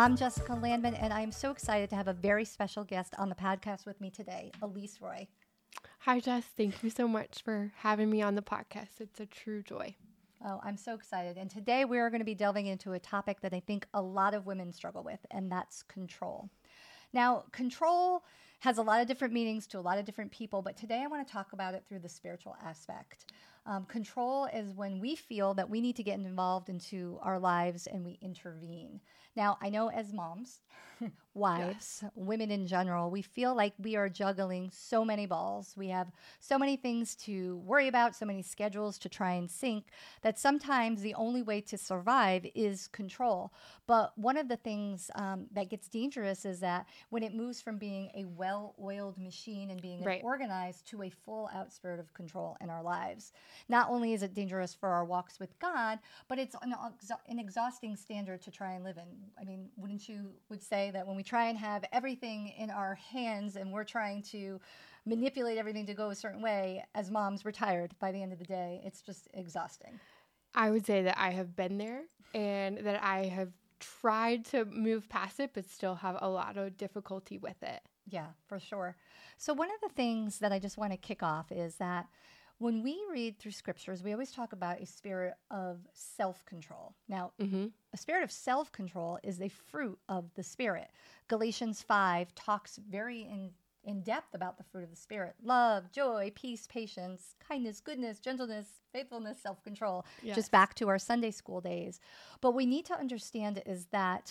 I'm Jessica Landman, and I'm so excited to have a very special guest on the podcast with me today, Elise Roy. Hi, Jess. Thank you so much for having me on the podcast. It's a true joy. Oh, I'm so excited. And today we are going to be delving into a topic that I think a lot of women struggle with, and that's control. Now, control has a lot of different meanings to a lot of different people, but today I want to talk about it through the spiritual aspect. Control is when we feel that we need to get involved into our lives and we intervene. Now, I know as moms, wives, women in general, we feel like we are juggling so many balls. We have so many things to worry about, so many schedules to try and sync, that sometimes the only way to survive is control. But one of the things that gets dangerous is that when it moves from being a well-oiled machine and being organized to a full-out spirit of control in our lives. Not only is it dangerous for our walks with God, but it's an exhausting standard to try and live in. I mean, wouldn't you would say that when we try and have everything in our hands and we're trying to manipulate everything to go a certain way, as moms, we're tired by the end of the day. It's just exhausting. I would say that I have been there and that I have tried to move past it, but still have a lot of difficulty with it. Yeah, for sure. So one of the things that I just want to kick off is that when we read through scriptures, we always talk about a spirit of self-control. Now, a spirit of self-control is a fruit of the Spirit. Galatians 5 talks very in depth about the fruit of the Spirit: love, joy, peace, patience, kindness, goodness, gentleness, faithfulness, self-control. Yes. Just back to our Sunday school days. But we need to understand is that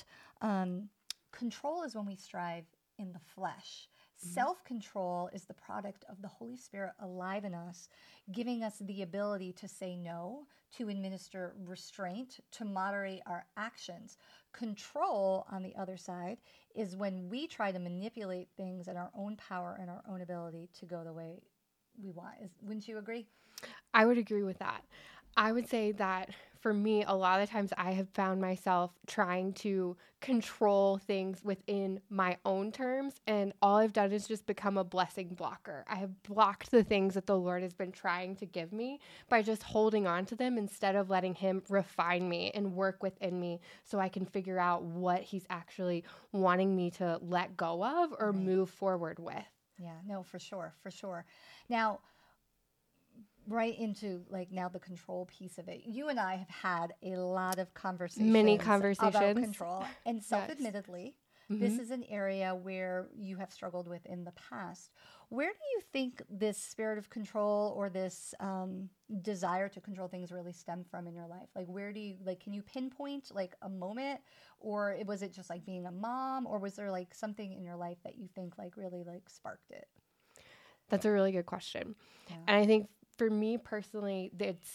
control is when we strive in the flesh. Self-control is the product of the Holy Spirit alive in us, giving us the ability to say no, to administer restraint, to moderate our actions. Control, on the other side, is when we try to manipulate things in our own power and our own ability to go the way we want. Wouldn't you agree? I would agree with that. I would say that for me, a lot of times I have found myself trying to control things within my own terms, and all I've done is just become a blessing blocker. I have blocked the things that the Lord has been trying to give me by just holding on to them instead of letting Him refine me and work within me so I can figure out what He's actually wanting me to let go of or move forward with. Yeah, no, for sure, for sure. Now, right into now the control piece of it. You and I have had a lot of many conversations about control, and self-admittedly, this is an area where you have struggled with in the past. Where do you think this spirit of control or this desire to control things really stem from in your life? Where do you can you pinpoint a moment, or was it just being a mom, or was there something in your life that you think really sparked it? That's a really good question. Yeah. And I think for me personally,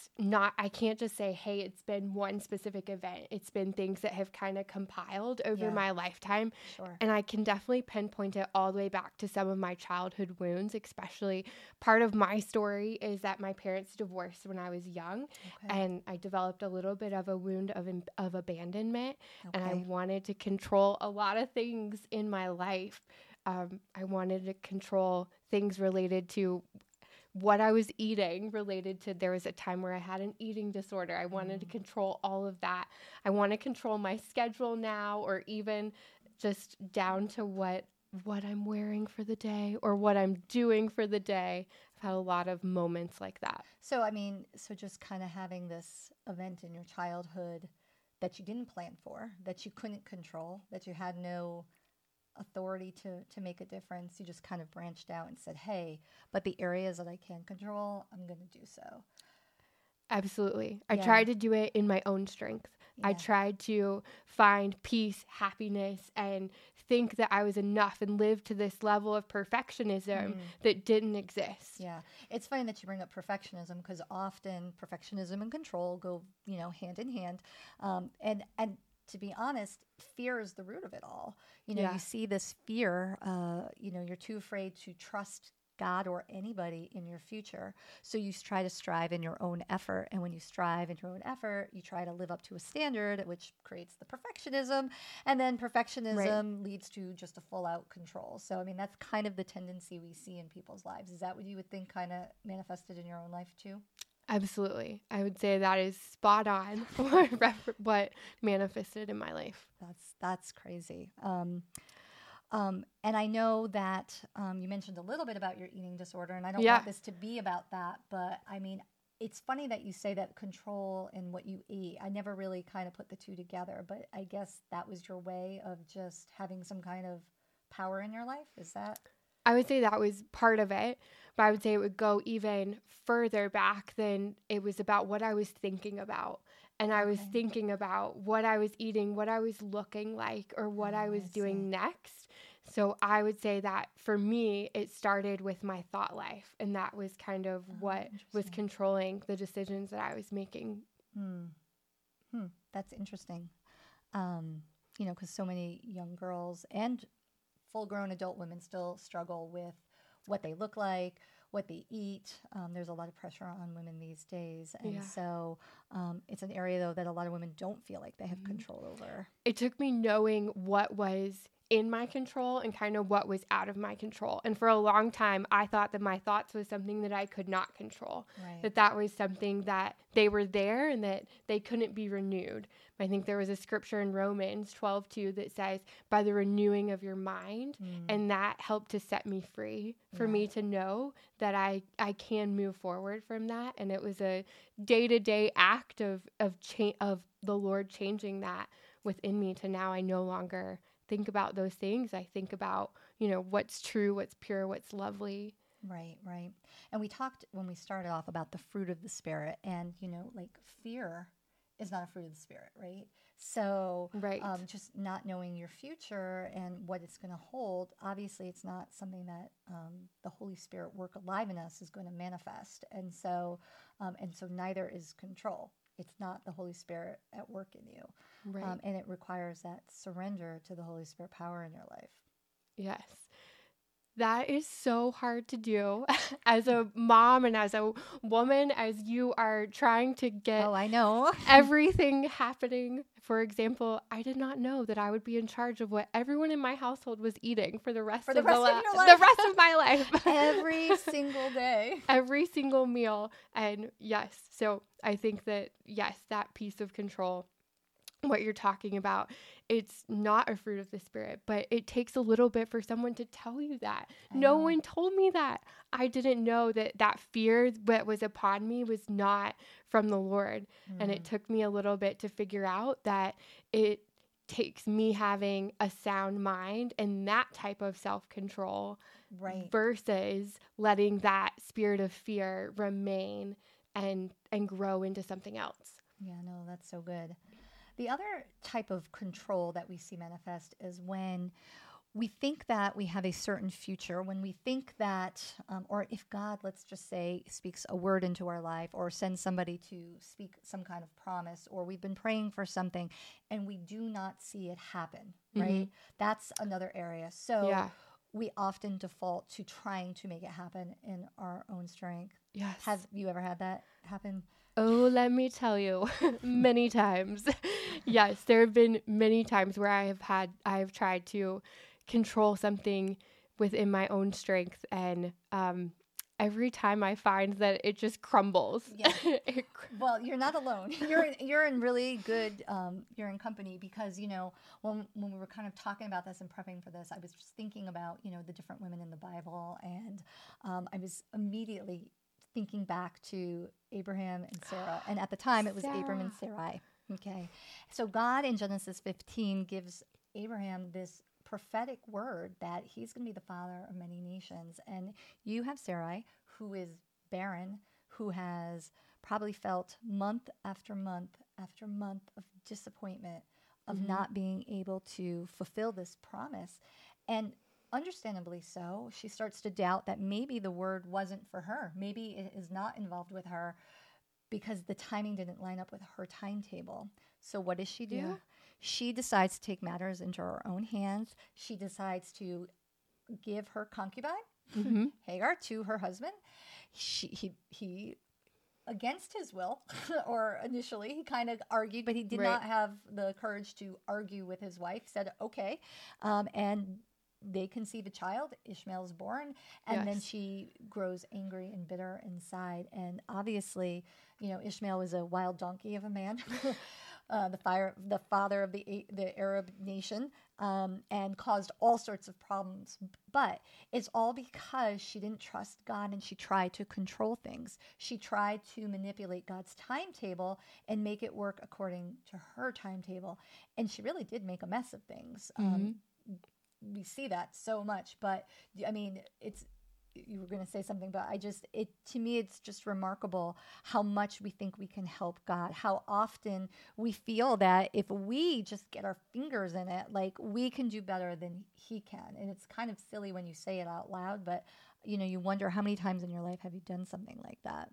I can't just say, hey, it's been one specific event. It's been things that have kind of compiled over my lifetime. Sure. And I can definitely pinpoint it all the way back to some of my childhood wounds, especially part of my story is that my parents divorced when I was young. Okay. And I developed a little bit of a wound of abandonment. Okay. And I wanted to control a lot of things in my life. I wanted to control things related to what I was eating, there was a time where I had an eating disorder. I wanted to control all of that. I want to control my schedule now, or even just down to what I'm wearing for the day or what I'm doing for the day. I've had a lot of moments like that. So, just kind of having this event in your childhood that you didn't plan for, that you couldn't control, that you had no authority to make a difference. You just kind of branched out and said, hey, but the areas that I can control, I'm going to do so. Absolutely. I tried to do it in my own strength. Yeah. I tried to find peace, happiness, and think that I was enough and live to this level of perfectionism that didn't exist. Yeah. It's funny that you bring up perfectionism, because often perfectionism and control go, hand in hand. And to be honest, fear is the root of it all. You see this fear, you're too afraid to trust God or anybody in your future. So you try to strive in your own effort. And when you strive in your own effort, you try to live up to a standard, which creates the perfectionism. And then perfectionism leads to just a full out control. So, that's kind of the tendency we see in people's lives. Is that what you would think kind of manifested in your own life too? Absolutely. I would say that is spot on for what manifested in my life. That's crazy. And I know that you mentioned a little bit about your eating disorder, and I don't want this to be about that, but I mean, it's funny that you say that control in what you eat. I never really kind of put the two together, but I guess that was your way of just having some kind of power in your life. Is that? I would say that was part of it, but I would say it would go even further back than it was about what I was thinking about. And I was thinking about what I was eating, what I was looking like, or what I was doing next. So I would say that for me, it started with my thought life. And that was kind of what was controlling the decisions that I was making. That's interesting. Because so many young girls and full-grown adult women still struggle with what they look like, what they eat. There's a lot of pressure on women these days. And so it's an area, though, that a lot of women don't feel like they have control over. It took me knowing what was in my control and kind of what was out of my control. And for a long time, I thought that my thoughts was something that I could not control, that was something that they were there and that they couldn't be renewed. I think there was a scripture in Romans 12:2 that says, by the renewing of your mind, and that helped to set me free for me to know that I can move forward from that. And it was a day-to-day act of the Lord changing that within me to now I no longer think about those things. I think about, what's true, what's pure, what's lovely. Right. And we talked when we started off about the fruit of the Spirit, and, like fear is not a fruit of the Spirit, right? So just not knowing your future and what it's going to hold, obviously it's not something that the Holy Spirit work alive in us is going to manifest. And so neither is control. It's not the Holy Spirit at work in you. Right. And it requires that surrender to the Holy Spirit power in your life. Yes. That is so hard to do as a mom and as a woman, as you are trying to get I know. everything happening. For example, I did not know that I would be in charge of what everyone in my household was eating for the rest of your life. The rest of my life. Every single day. Every single meal. And yes, so I think that, that piece of control, what you're talking about, it's not a fruit of the Spirit, but it takes a little bit for someone to tell you that. No one told me that. I didn't know that fear that was upon me was not from the Lord. And it took me a little bit to figure out that it takes me having a sound mind and that type of self-control versus letting that spirit of fear remain and grow into something else. Yeah, no, that's so good. The other type of control that we see manifest is when we think that we have a certain future, when we think that, or if God, let's just say, speaks a word into our life or sends somebody to speak some kind of promise, or we've been praying for something and we do not see it happen, right? That's another area. So we often default to trying to make it happen in our own strength. Yes. Have you ever had that happen? Oh, let me tell you, many times. Yes, there have been many times where I have tried to control something within my own strength, and every time I find that it just crumbles. Yeah. Well, you're not alone. You're in really good. You're in company because when we were kind of talking about this and prepping for this, I was just thinking about the different women in the Bible, and I was immediately thinking back to Abraham and Sarah. And at the time, it was Abram and Sarai. Okay. So God in Genesis 15 gives Abraham this prophetic word that he's going to be the father of many nations. And you have Sarai, who is barren, who has probably felt month after month after month of disappointment of not being able to fulfill this promise. And understandably so, she starts to doubt that maybe the word wasn't for her. Maybe it is not involved with her because the timing didn't line up with her timetable. So what does she do? Yeah. She decides to take matters into her own hands. She decides to give her concubine, Hagar, to her husband. He against his will, or initially he kind of argued, but he did not have the courage to argue with his wife. Said, okay, and they conceive a child, Ishmael is born, and then Yes. she grows angry and bitter inside. And obviously, Ishmael was a wild donkey of a man, the father of the Arab nation, and caused all sorts of problems. But it's all because she didn't trust God and she tried to control things. She tried to manipulate God's timetable and make it work according to her timetable. And she really did make a mess of things. We see that so much, but I mean, you were going to say something, but to me, it's just remarkable how much we think we can help God, how often we feel that if we just get our fingers in it, like we can do better than he can. And it's kind of silly when you say it out loud, but you wonder how many times in your life have you done something like that?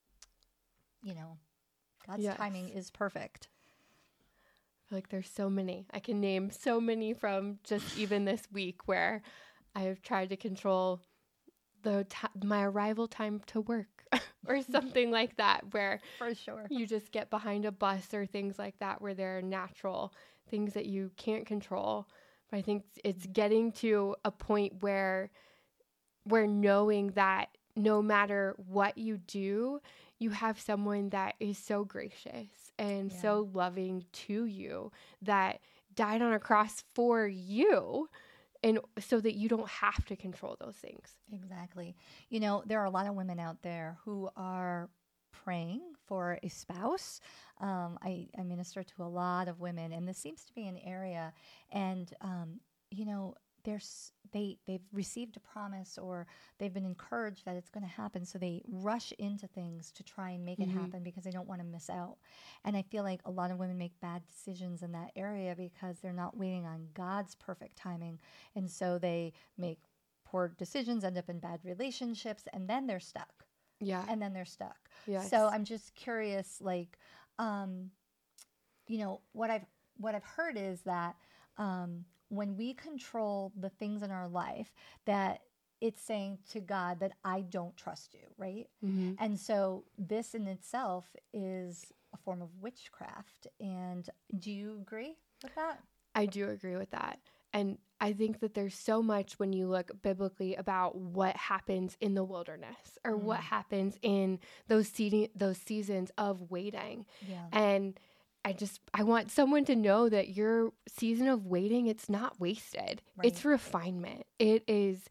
God's Yes. timing is perfect. Like there's so many. I can name so many from just even this week where I have tried to control my arrival time to work or something like that, where For sure. you just get behind a bus or things like that, where there are natural things that you can't control. But I think it's getting to a point where knowing that no matter what you do, you have someone that is so gracious and so loving to you, that died on a cross for you, and so that you don't have to control those things. Exactly. There are a lot of women out there who are praying for a spouse. I minister to a lot of women, and this seems to be an area. And they've received a promise, or they've been encouraged that it's going to happen, so they rush into things to try and make it happen because they don't want to miss out. And I feel like a lot of women make bad decisions in that area because they're not waiting on God's perfect timing, and so they make poor decisions, end up in bad relationships, and then they're stuck. Yeah. And then they're stuck. Yes. So I'm just curious, like, what I've heard is that when we control the things in our life, that it's saying to God that I don't trust you, right? Mm-hmm. And so this in itself is a form of witchcraft. And do you agree with that? I do agree with that. And I think that there's so much when you look biblically about what happens in the wilderness, or what happens in those seasons of waiting. Yeah. And I want someone to know that your season of waiting, it's not wasted. Right. It's refinement. It is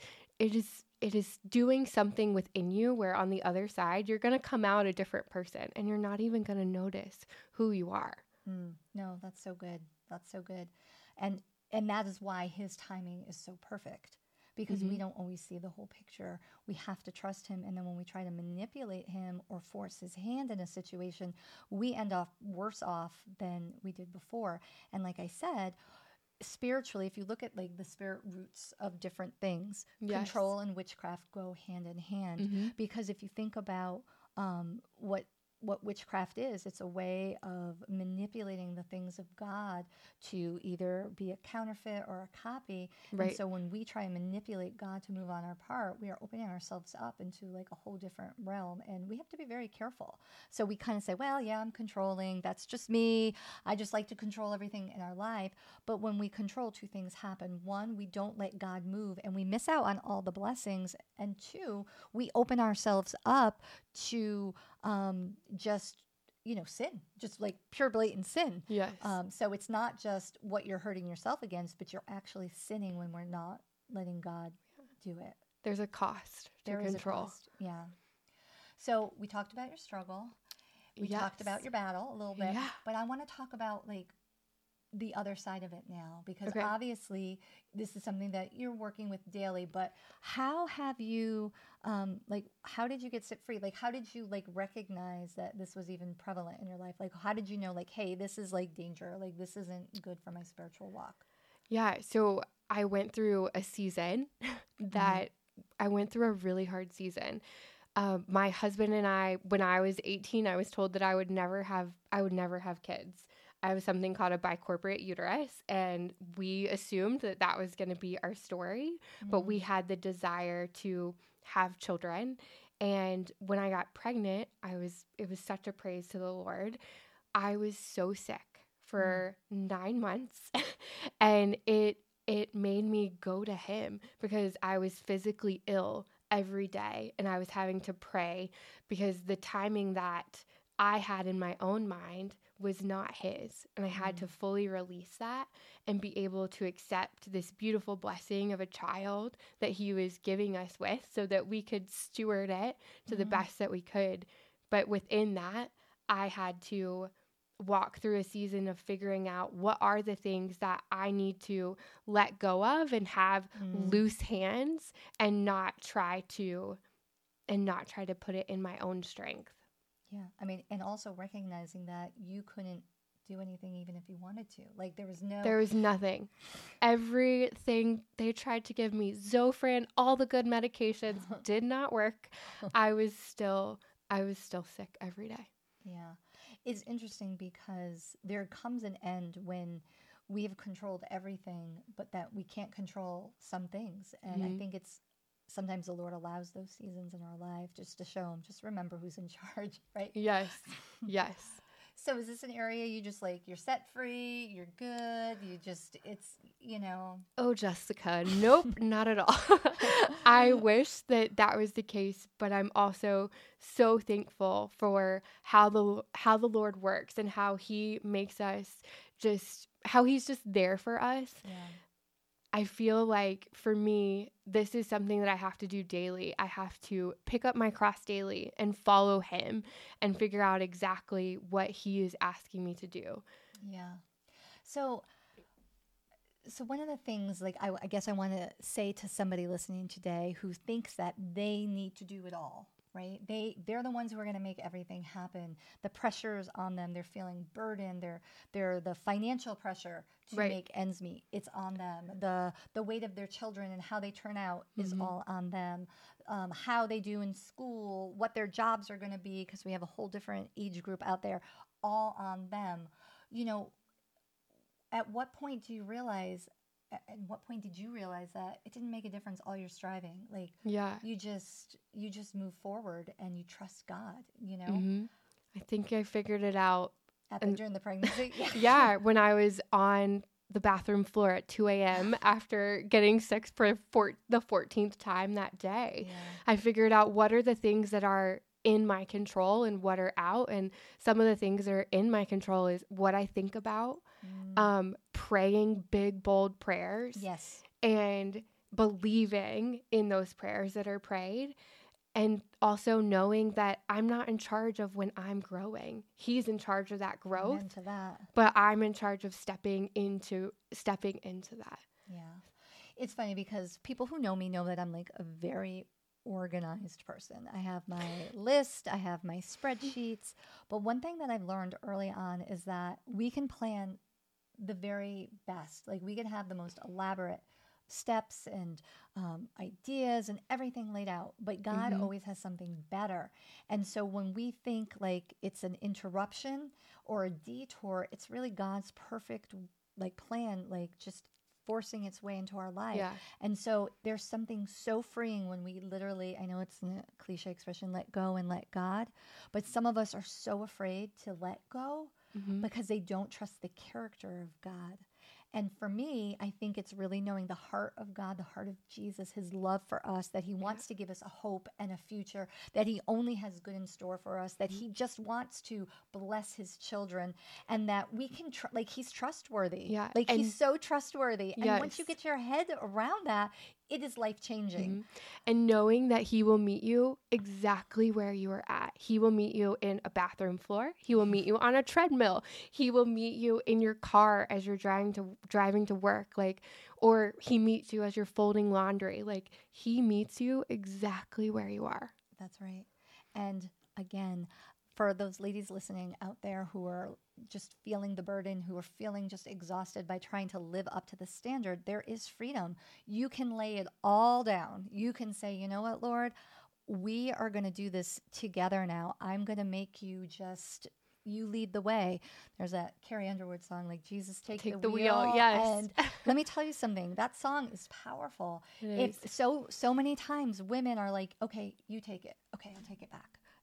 doing something within you, where on the other side, you're going to come out a different person, and you're not even going to notice who you are. No, that's so good. That's so good. And that is why his timing is so perfect, because we don't always see the whole picture. We have to trust him. And then when we try to manipulate him or force his hand in a situation, we end up worse off than we did before. And like I said, spiritually, if you look at like the spirit roots of different things, control and witchcraft go hand in hand. Because if you think about what witchcraft is, it's a way of manipulating the things of God to either be a counterfeit or a copy. Right. And so when we try and manipulate God to move on our part, we are opening ourselves up into like a whole different realm, and we have to be very careful. So we kind of say, well, yeah, I'm controlling. That's just me. I just like to control everything in our life. But when we control, two things happen. One, we don't let God move, and we miss out on all the blessings. And two, we open ourselves up to just sin, just like pure blatant sin. Yes. So it's not just what you're hurting yourself against, but you're actually sinning when we're not letting God do it. There's a cost to There is control. a cost. Yeah. So we talked about your struggle. We talked about your battle a little bit, but I want to talk about like the other side of it now, because obviously this is something that you're working with daily. But how have you how did you get set free? Like, how did you like recognize that this was even prevalent in your life? Like, how did you know, like, hey, this is like danger, like this isn't good for my spiritual walk? Yeah, so I went through a season that I went through a really hard season. My husband and I, when I was 18, I was told that I would never have kids. I have something called a bicorporate uterus, and we assumed that that was going to be our story, but we had the desire to have children. And when I got pregnant, it was such a praise to the Lord. I was so sick for 9 months, and it it made me go to him because I was physically ill every day and I was having to pray because the timing that I had in my own mind was not his. And I had to fully release that and be able to accept this beautiful blessing of a child that he was giving us with so that we could steward it to the best that we could. But within that, I had to walk through a season of figuring out what are the things that I need to let go of and have loose hands and not try to put it in my own strength. Yeah. I mean, and also recognizing that you couldn't do anything even if you wanted to. Like there was nothing. Everything they tried to give me, Zofran, all the good medications did not work. I was still sick every day. Yeah. It's interesting because there comes an end when we have controlled everything, but that we can't control some things. And I think it's sometimes the Lord allows those seasons in our life just to show him, just remember who's in charge, right? Yes. Yes. So is this an area you just like, you're set free, you're good, Oh, Jessica, nope, not at all. I wish that was the case, but I'm also so thankful for how the Lord works and how he makes us how he's just there for us. Yeah. I feel like for me, this is something that I have to do daily. I have to pick up my cross daily and follow him and figure out exactly what he is asking me to do. Yeah. So one of the things, like, I guess I want to say to somebody listening today who thinks that they need to do it all, right? They're the ones who are going to make everything happen. The pressure's on them. They're feeling burdened. They're the financial pressure to make ends meet. It's on them. The weight of their children and how they turn out is all on them. How they do in school, what their jobs are going to be, because we have a whole different age group out there, all on them. At what point do you realize, at what point did you realize that it didn't make a difference all your striving? Like, you just move forward and you trust God, I think I figured it out. During the pregnancy? Yeah, when I was on the bathroom floor at 2 a.m. after getting sick for the 14th time that day. Yeah. I figured out what are the things that are in my control and what are out. And some of the things that are in my control is what I think about, praying big, bold prayers. Yes. And believing in those prayers that are prayed. And also knowing that I'm not in charge of when I'm growing. He's in charge of that growth. Into that. But I'm in charge of stepping into that. Yeah. It's funny because people who know me know that I'm like a very organized person. I have my list, I have my spreadsheets. But one thing that I've learned early on is that we can plan the very best. Like we can have the most elaborate steps and ideas and everything laid out, but God always has something better. And so when we think like it's an interruption or a detour, it's really God's perfect like plan, like just forcing its way into our life. Yeah. And so there's something so freeing when we literally, I know it's a cliche expression, let go and let God, but some of us are so afraid to let go because they don't trust the character of God. And for me, I think it's really knowing the heart of God, the heart of Jesus, his love for us, that he wants to give us a hope and a future, that he only has good in store for us, that he just wants to bless his children, and that we can, like he's trustworthy. Yeah. Like he's so trustworthy. And once you get your head around that, it is life-changing. And knowing that he will meet you exactly where you are at. He will meet you in a bathroom floor. He will meet you on a treadmill. He will meet you in your car as you're driving to work, or he meets you as you're folding laundry. Like he meets you exactly where you are. That's right. And again, for those ladies listening out there who are just feeling the burden, who are feeling just exhausted by trying to live up to the standard, there is freedom. You can lay it all down. You can say, you know what, Lord, we are going to do this together now. I'm going to make you you lead the way. There's that Carrie Underwood song, like Jesus, take the wheel. Yes. And let me tell you something. That song is powerful. So many times women are like, okay, you take it. Okay, I'll take it back.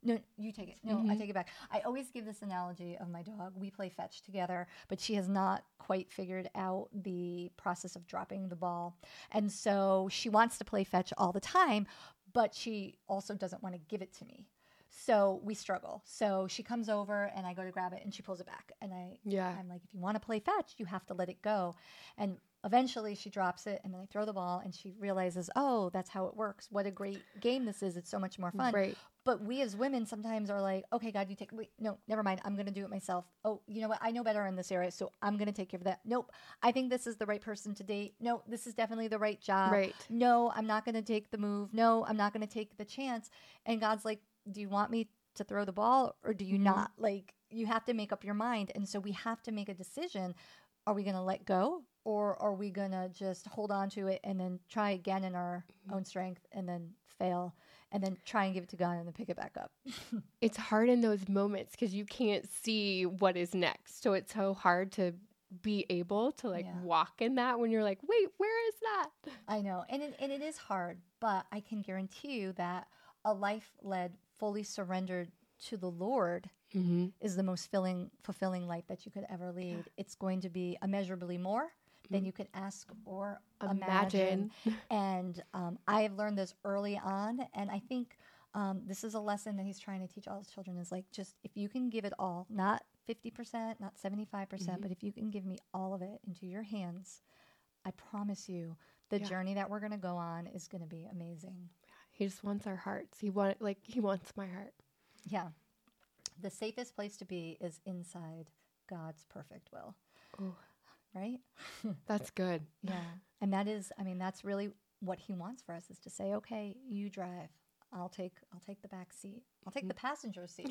No, you take it. No, I take it back. I always give this analogy of my dog. We play fetch together, but she has not quite figured out the process of dropping the ball. And so she wants to play fetch all the time, but she also doesn't want to give it to me. So we struggle. So she comes over and I go to grab it and she pulls it back. And I'm like, if you want to play fetch, you have to let it go. And eventually she drops it and then I throw the ball and she realizes, oh, that's how it works. What a great game this is. It's so much more fun. Right. But we as women sometimes are like, okay, God, you take, wait, no, never mind. I'm going to do it myself. Oh, you know what? I know better in this area. So I'm going to take care of that. Nope. I think this is the right person to date. No, this is definitely the right job. Right. No, I'm not going to take the move. No, I'm not going to take the chance. And God's like, do you want me to throw the ball or do you not? Like, you have to make up your mind. And so we have to make a decision. Are we going to let go or are we going to just hold on to it and then try again in our own strength and then fail and then try and give it to God and then pick it back up? It's hard in those moments because you can't see what is next. So it's so hard to be able to walk in that when you're like, wait, where is that? I know. And it is hard, but I can guarantee you that a life led fully surrendered to the Lord is the most fulfilling life that you could ever lead. It's going to be immeasurably more than you could ask or imagine. And I have learned this early on. And I think this is a lesson that he's trying to teach all his children is like, just if you can give it all, not 50%, not 75%, but if you can give me all of it into your hands, I promise you the journey that we're going to go on is going to be amazing. He just wants our hearts. He wants my heart. Yeah. The safest place to be is inside God's perfect will. Oh, right? That's good. Yeah. And that's really what he wants for us is to say, okay, you drive. I'll take the back seat. I'll take the passenger seat.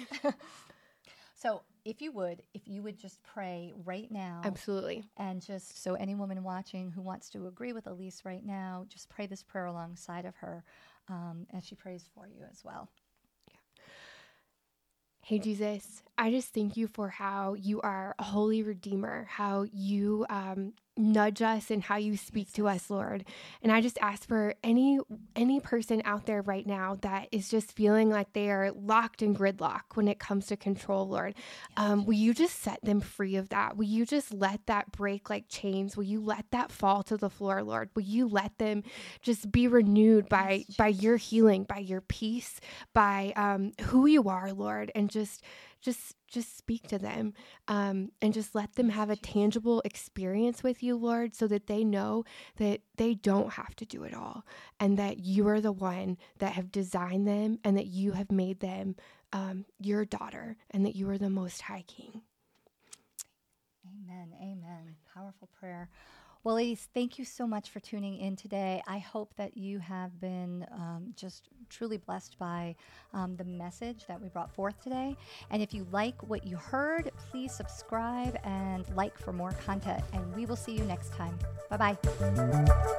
So if you would just pray right now. Absolutely. And just so any woman watching who wants to agree with Elise right now, just pray this prayer alongside of her as she prays for you as well. Yeah. Hey, Jesus, I just thank you for how you are a holy redeemer, how you nudge us and how you speak to us, Lord. And I just ask for any person out there right now that is just feeling like they are locked in gridlock when it comes to control, Lord. Will you just set them free of that? Will you just let that break like chains? Will you let that fall to the floor, Lord? Will you let them just be renewed by your healing, by your peace, by who you are, Lord, and just speak to them and just let them have a tangible experience with you, Lord, so that they know that they don't have to do it all and that you are the one that have designed them and that you have made them your daughter and that you are the Most High King. Amen. Amen. Powerful prayer. Well, ladies, thank you so much for tuning in today. I hope that you have been just truly blessed by the message that we brought forth today. And if you like what you heard, please subscribe and like for more content. And we will see you next time. Bye-bye.